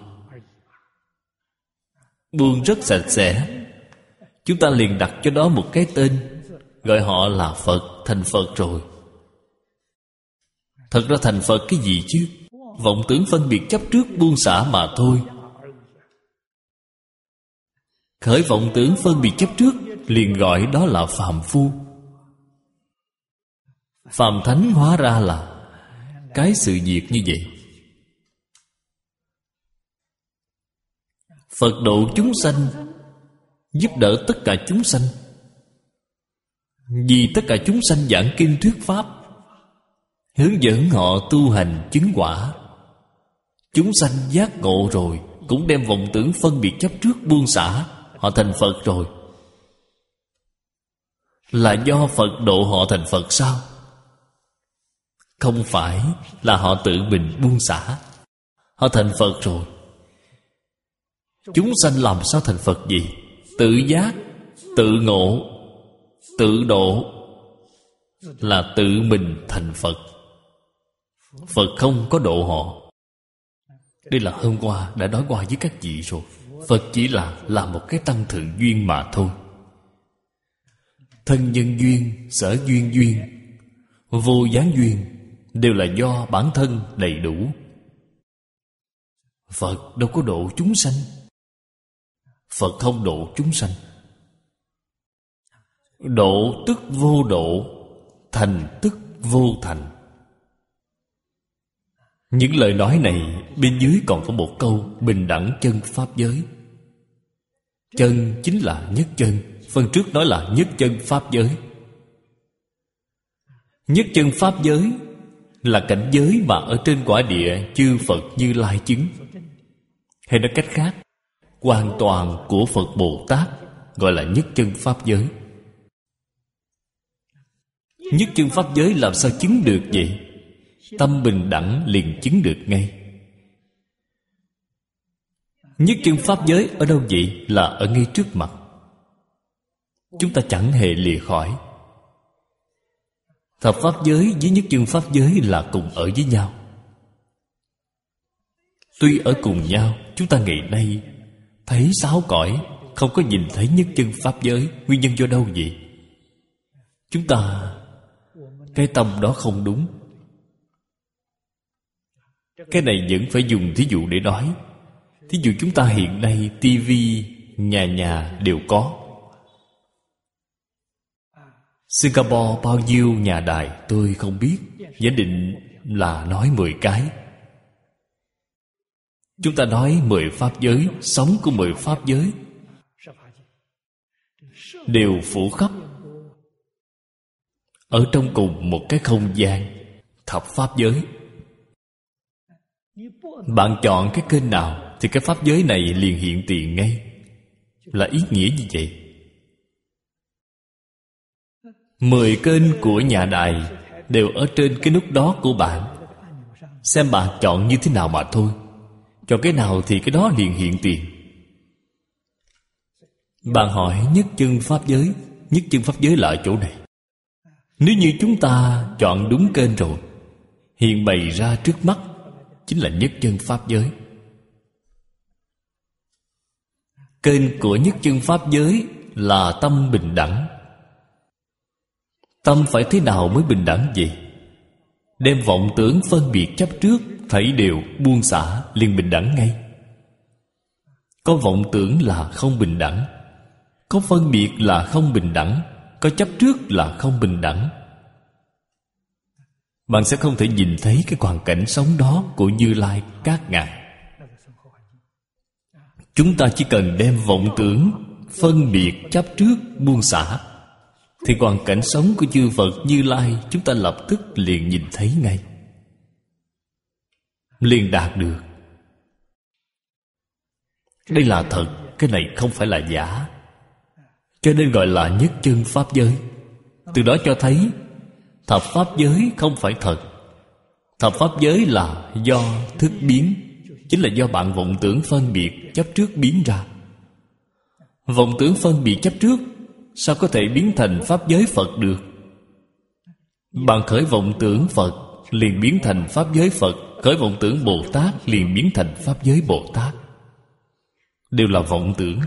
Buông rất sạch sẽ, chúng ta liền đặt cho đó một cái tên, gọi họ là Phật, thành Phật rồi. Thật ra thành Phật cái gì chứ? Vọng tưởng phân biệt chấp trước buông xả mà thôi. Khởi vọng tưởng phân biệt chấp trước liền gọi đó là phàm phu. Phàm thánh hóa ra là cái sự việc như vậy. Phật độ chúng sanh, giúp đỡ tất cả chúng sanh, vì tất cả chúng sanh giảng kinh thuyết pháp, hướng dẫn họ tu hành chứng quả. Chúng sanh giác ngộ rồi, cũng đem vọng tưởng phân biệt chấp trước buông xả, họ thành Phật rồi. Là do Phật độ họ thành Phật sao? Không phải, là họ tự mình buông xả, họ thành Phật rồi. Chúng sanh làm sao thành Phật gì? Tự giác, tự ngộ, tự độ, là tự mình thành Phật. Phật không có độ họ. Đây là hôm qua đã nói qua với các vị rồi. Phật chỉ là là một cái tăng thượng duyên mà thôi. Thân nhân duyên, sở duyên duyên, vô gián duyên đều là do bản thân đầy đủ. Phật đâu có độ chúng sanh. Phật không độ chúng sanh. Độ tức vô độ, thành tức vô thành. Những lời nói này bên dưới còn có một câu bình đẳng chân pháp giới. Chân chính là nhất chân. Phần trước nói là nhất chân pháp giới. Nhất chân pháp giới là cảnh giới mà ở trên quả địa chư Phật Như Lai chứng. Hay nói cách khác, hoàn toàn của Phật Bồ Tát gọi là nhất chân pháp giới. Nhất chân pháp giới làm sao chứng được vậy? Tâm bình đẳng liền chứng được ngay. Nhất chân pháp giới ở đâu vậy? Là ở ngay trước mặt. Chúng ta chẳng hề lìa khỏi. Thập pháp giới với nhất chân pháp giới là cùng ở với nhau. Tuy ở cùng nhau, chúng ta ngày nay thấy sáu cõi, không có nhìn thấy nhất chân pháp giới. Nguyên nhân do đâu vậy? Chúng ta cái tâm đó không đúng. Cái này vẫn phải dùng thí dụ để nói. Thí dụ chúng ta hiện nay tivi nhà nhà đều có. Singapore bao nhiêu nhà đài tôi không biết, giả định là nói mười cái. Chúng ta nói mười pháp giới, sống của mười pháp giới đều phủ khắp ở trong cùng một cái không gian thập pháp giới. Bạn chọn cái kênh nào thì cái pháp giới này liền hiện tiền ngay. Là ý nghĩa như vậy. Mười kênh của nhà đài đều ở trên cái nút đó của bạn. Xem bạn chọn như thế nào mà thôi. Chọn cái nào thì cái đó liền hiện tiền. Bạn hỏi nhất chân pháp giới. Nhất chân pháp giới là ở chỗ này. Nếu như chúng ta chọn đúng kênh rồi, hiện bày ra trước mắt chính là nhất chân pháp giới. Kênh của nhất chân pháp giới là tâm bình đẳng. Tâm phải thế nào mới bình đẳng vậy? Đem vọng tưởng phân biệt chấp trước thảy đều buông xả, liền bình đẳng ngay. Có vọng tưởng là không bình đẳng, có phân biệt là không bình đẳng, có chấp trước là không bình đẳng. Bạn sẽ không thể nhìn thấy cái hoàn cảnh sống đó của Như Lai các ngài. Chúng ta chỉ cần đem vọng tưởng phân biệt chấp trước buông xả, thì hoàn cảnh sống của chư Phật Như Lai chúng ta lập tức liền nhìn thấy ngay, liền đạt được. Đây là thật, cái này không phải là giả. Cho nên gọi là nhất chân pháp giới. Từ đó cho thấy thập pháp giới không phải thật. Thập pháp giới là do thức biến, chính là do bạn vọng tưởng phân biệt chấp trước biến ra. Vọng tưởng phân biệt chấp trước sao có thể biến thành pháp giới Phật được? Bạn khởi vọng tưởng Phật liền biến thành pháp giới Phật, khởi vọng tưởng Bồ Tát liền biến thành pháp giới Bồ Tát. Đều là vọng tưởng.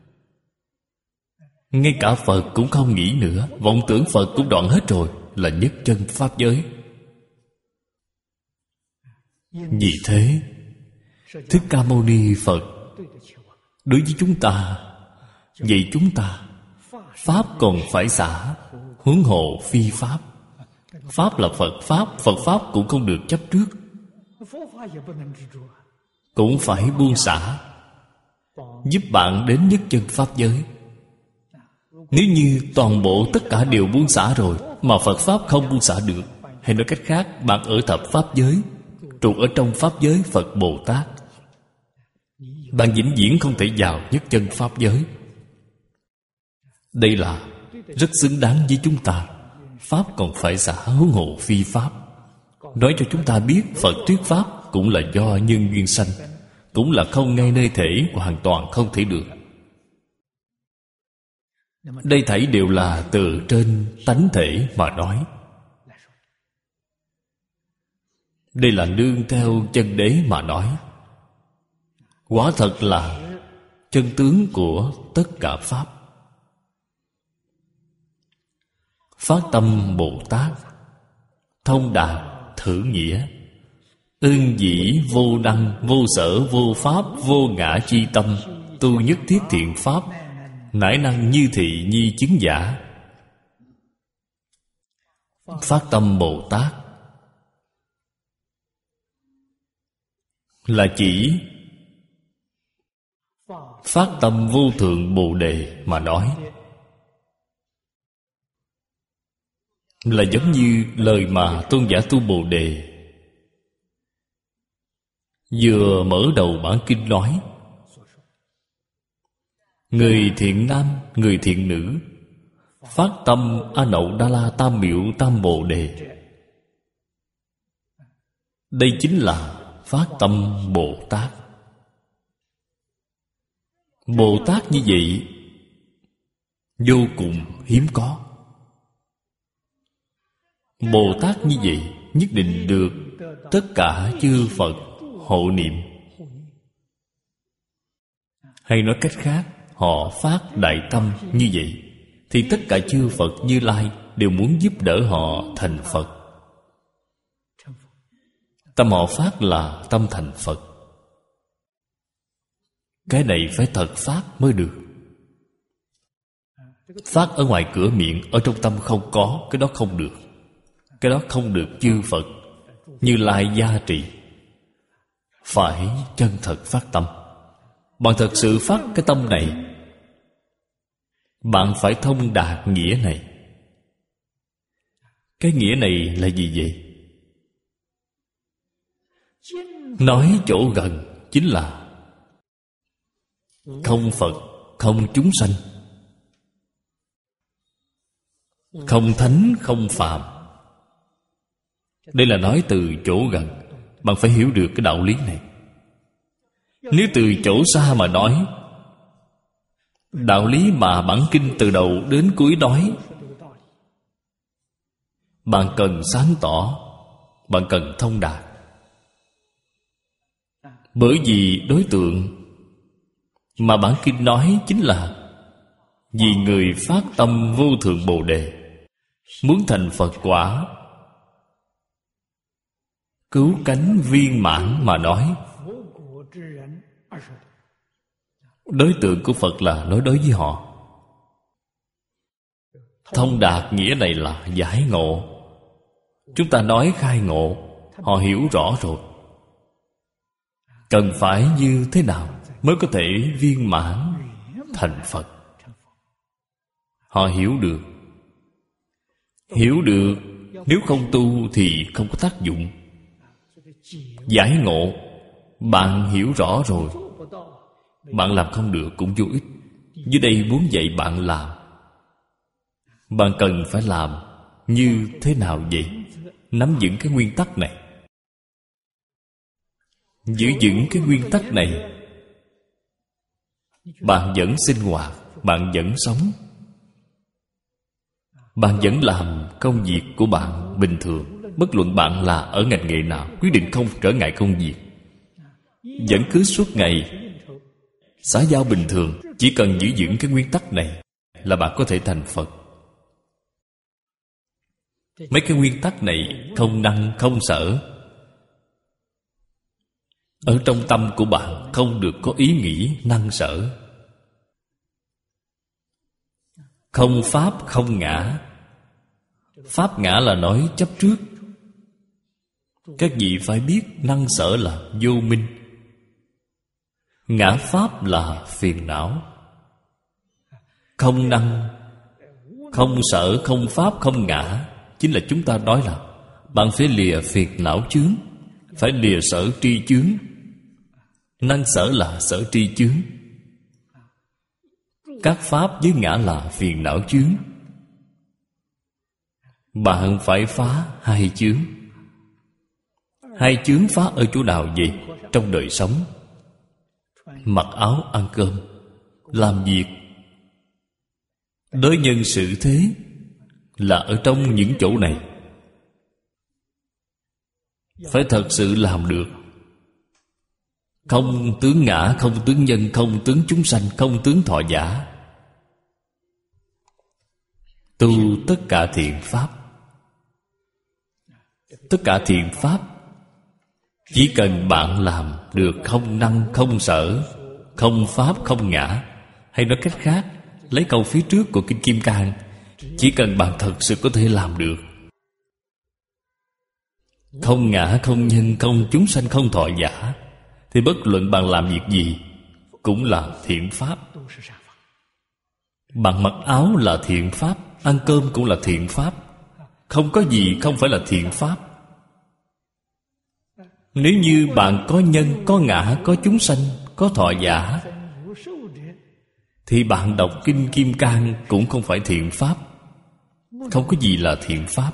Ngay cả Phật cũng không nghĩ nữa, vọng tưởng Phật cũng đoạn hết rồi, là nhất chân pháp giới. Vì thế Thích Ca Mâu Ni Phật đối với chúng ta, vậy chúng ta pháp còn phải xả, huống hồ phi pháp. Pháp là Phật Pháp, Phật Pháp cũng không được chấp trước, cũng phải buông xả, giúp bạn đến nhất chân pháp giới. Nếu như toàn bộ tất cả đều buông xả rồi mà Phật Pháp không buông xả được, hay nói cách khác, bạn ở thập pháp giới, trụ ở trong pháp giới Phật Bồ Tát, bạn vĩnh viễn không thể vào nhất chân pháp giới. Đây là rất xứng đáng với chúng ta. Pháp còn phải xả, huống hồ phi pháp. Nói cho chúng ta biết Phật thuyết Pháp cũng là do nhân duyên sanh, cũng là không ngay nơi thể, hoàn toàn không thể được. Đây thảy đều là từ trên tánh thể mà nói. Đây là nương theo chân đế mà nói. Quả thật là chân tướng của tất cả Pháp. Phát tâm Bồ Tát, thông đạt thử nghĩa, ưng dĩ vô năng, vô sở, vô pháp, vô ngã chi tâm, tu nhất thiết thiện pháp, nải năng như thị nhi chứng giả. Phát tâm Bồ Tát là chỉ phát tâm vô thượng Bồ Đề mà nói. Là giống như lời mà tôn giả tu Bồ Đề vừa mở đầu bản kinh nói: người thiện nam, người thiện nữ, phát tâm A Nậu Đa La Tam Miệu Tam Bồ Đề. Đây chính là phát tâm Bồ Tát. Bồ Tát như vậy vô cùng hiếm có. Bồ Tát như vậy nhất định được tất cả chư Phật hộ niệm. Hay nói cách khác, họ phát đại tâm như vậy thì tất cả chư Phật Như Lai đều muốn giúp đỡ họ thành Phật. Tâm họ phát là tâm thành Phật. Cái này phải thật phát mới được. Phát ở ngoài cửa miệng, ở trong tâm không có, cái đó không được. Cái đó không được chư Phật Như Lai gia trì. Phải chân thật phát tâm. Bạn thật sự phát cái tâm này, bạn phải thông đạt nghĩa này. Cái nghĩa này là gì vậy? Nói chỗ gần chính là không Phật, không chúng sanh, không thánh, không phàm. Đây là nói từ chỗ gần. Bạn phải hiểu được cái đạo lý này. Nếu từ chỗ xa mà nói, Đạo lý mà bản kinh từ đầu đến cuối nói, bạn cần sáng tỏ, bạn cần thông đạt. Bởi vì đối tượng mà bản kinh nói chính là vì người phát tâm vô thượng Bồ Đề, muốn thành Phật quả, cứu cánh viên mãn mà nói. Đối tượng của Phật là nói đối với họ. Thông đạt nghĩa này là giải ngộ. Chúng ta nói khai ngộ, họ hiểu rõ rồi. Cần phải như thế nào mới có thể viên mãn thành Phật? Họ hiểu được. Hiểu được, nếu không tu thì không có tác dụng. Giải ngộ, bạn hiểu rõ rồi, bạn làm không được cũng vô ích. Dưới đây muốn dạy bạn làm. Bạn cần phải làm như thế nào vậy? Nắm vững cái nguyên tắc này. Giữ vững cái nguyên tắc này, bạn vẫn sinh hoạt, bạn vẫn sống, bạn vẫn làm công việc của bạn bình thường. Bất luận bạn là ở ngành nghề nào, quyết định không trở ngại công việc, vẫn cứ suốt ngày xã giao bình thường. Chỉ cần giữ vững cái nguyên tắc này là bạn có thể thành Phật. Mấy cái nguyên tắc này không năng không sở, ở trong tâm của bạn không được có ý nghĩ năng sở. Không pháp không ngã. Pháp ngã là nói chấp trước. Các vị phải biết năng sở là vô minh, ngã pháp là phiền não. Không năng, không sở, không pháp, không ngã, chính là chúng ta nói là bạn phải lìa phiền não chướng, phải lìa sở tri chướng. Năng sở là sở tri chướng. Các pháp với ngã là phiền não chướng. Bạn phải phá hai chướng. Hai chướng phá ở chỗ nào vậy? Trong đời sống, mặc áo ăn cơm, làm việc, đối nhân xử thế, là ở trong những chỗ này. Phải thật sự làm được. Không tướng ngã, không tướng nhân, không tướng chúng sanh, không tướng thọ giả. Tu tất cả thiện pháp. Tất cả thiện pháp, chỉ cần bạn làm được không năng, không sở, không pháp, không ngã. Hay nói cách khác, lấy câu phía trước của Kinh Kim Cang, chỉ cần bạn thật sự có thể làm được không ngã, không nhân, không chúng sanh, không thọ giả, thì bất luận bạn làm việc gì cũng là thiện pháp. Bạn mặc áo là thiện pháp, ăn cơm cũng là thiện pháp. Không có gì không phải là thiện pháp. Nếu như bạn có nhân, có ngã, có chúng sanh, có thọ giả, thì bạn đọc Kinh Kim Cang cũng không phải thiện pháp. Không có gì là thiện pháp.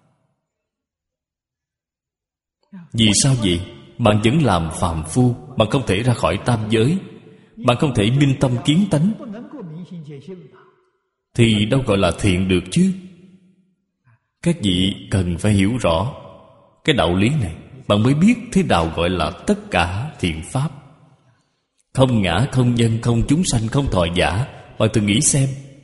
Vì sao vậy? Bạn vẫn làm phàm phu, bạn không thể ra khỏi tam giới, bạn không thể minh tâm kiến tánh, thì đâu gọi là thiện được chứ. Các vị cần phải hiểu rõ cái đạo lý này, bạn mới biết thế nào gọi là tất cả thiện pháp. Không ngã, không nhân, không chúng sanh, không thọ giả. Bạn thử nghĩ xem,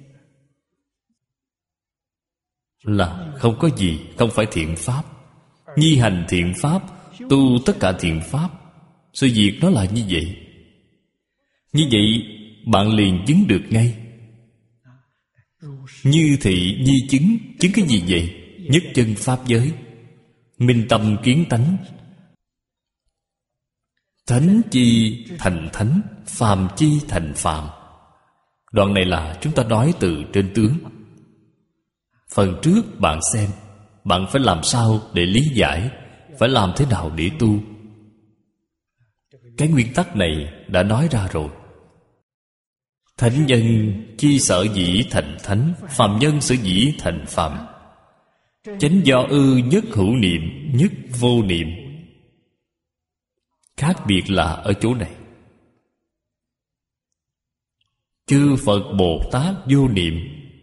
là không có gì không phải thiện pháp. Nhi hành thiện pháp, tu tất cả thiện pháp. Sự việc đó là như vậy. Như vậy bạn liền chứng được ngay. Như thị nhi chứng. Chứng cái gì vậy? Nhất chân pháp giới, minh tâm kiến tánh. Thánh chi thành thánh, phàm chi thành phàm. Đoạn này là chúng ta nói từ trên tướng. Phần trước bạn xem, bạn phải làm sao để lý giải, phải làm thế nào để tu. Cái nguyên tắc này đã nói ra rồi. Thánh nhân chi sở dĩ thành thánh, phàm nhân sở dĩ thành phàm. Chánh do ư nhất hữu niệm, nhất vô niệm. Khác biệt là ở chỗ này. Chư Phật Bồ Tát vô niệm,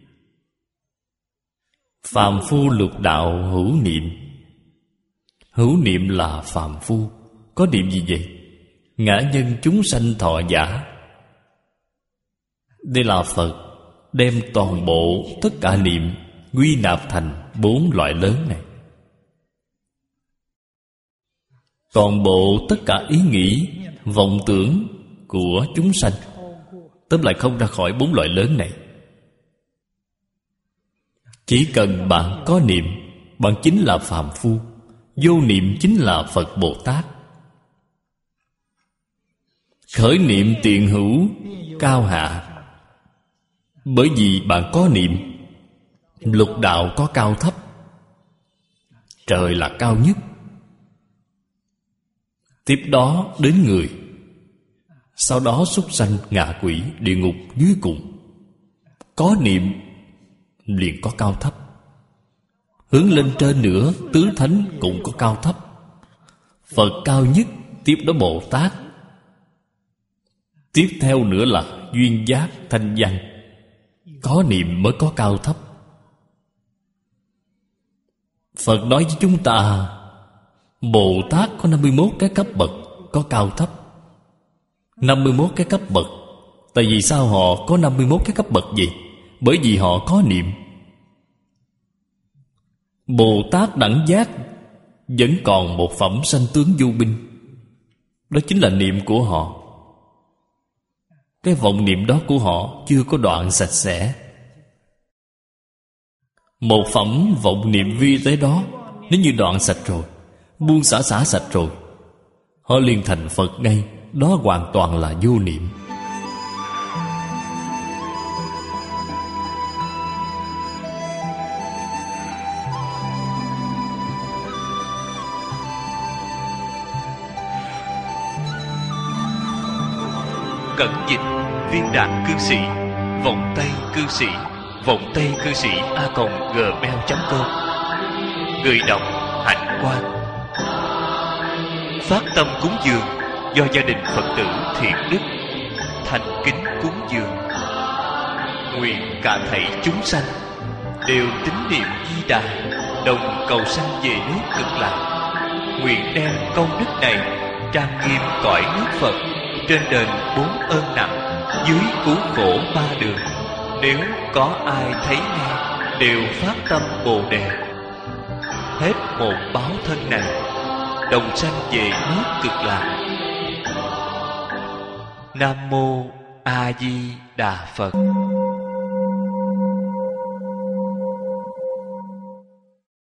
phàm phu lục đạo hữu niệm. Hữu niệm là phàm phu. Có niệm gì vậy? Ngã nhân chúng sanh thọ giả. Đây là Phật đem toàn bộ tất cả niệm quy nạp thành bốn loại lớn này. Toàn bộ tất cả ý nghĩ, vọng tưởng của chúng sanh, tóm lại không ra khỏi bốn loại lớn này. Chỉ cần bạn có niệm, bạn chính là phàm phu. Vô niệm chính là Phật Bồ Tát. Khởi niệm tiện hữu, cao hạ. Bởi vì bạn có niệm, lục đạo có cao thấp. Trời là cao nhất, tiếp đó đến người, sau đó súc sanh, ngạ quỷ, địa ngục dưới cùng. Có niệm liền có cao thấp. Hướng lên trên nữa, tứ thánh cũng có cao thấp. Phật cao nhất, tiếp đó Bồ Tát, tiếp theo nữa là duyên giác, thanh văn. Có niệm mới có cao thấp. Phật nói với chúng ta, Bồ Tát có năm mươi mốt cái cấp bậc, có cao thấp. Năm mươi mốt cái cấp bậc. Tại vì sao họ có năm mươi mốt cái cấp bậc gì? Bởi vì họ có niệm. Bồ Tát đẳng giác vẫn còn một phẩm sanh tướng vô binh. Đó chính là niệm của họ. Cái vọng niệm đó của họ chưa có đoạn sạch sẽ. Một phẩm vọng niệm vi tế đó, nếu như đoạn sạch rồi, buông xả xả sạch rồi, họ liền thành Phật ngay. Đó hoàn toàn là vô niệm. Cẩn dịch viên đạt cư sĩ, vọng tây cư sĩ, vọng tây cư sĩ a còng gmail chấm com. Người đọc Hạnh Quang. Phát tâm cúng dường do gia đình Phật tử thiện đức thành kính cúng dường. Nguyện cả thảy chúng sanh đều tín niệm Di Đà, đồng cầu sanh về nước Cực Lạc. Nguyện đem công đức này trang nghiêm cõi nước Phật, trên đền bốn ơn nặng, dưới cứu khổ ba đường. Nếu có ai thấy nghe, đều phát tâm Bồ Đề, hết một báo thân này, đồng sanh về nước Cực Lạc. Nam mô A Di Đà Phật.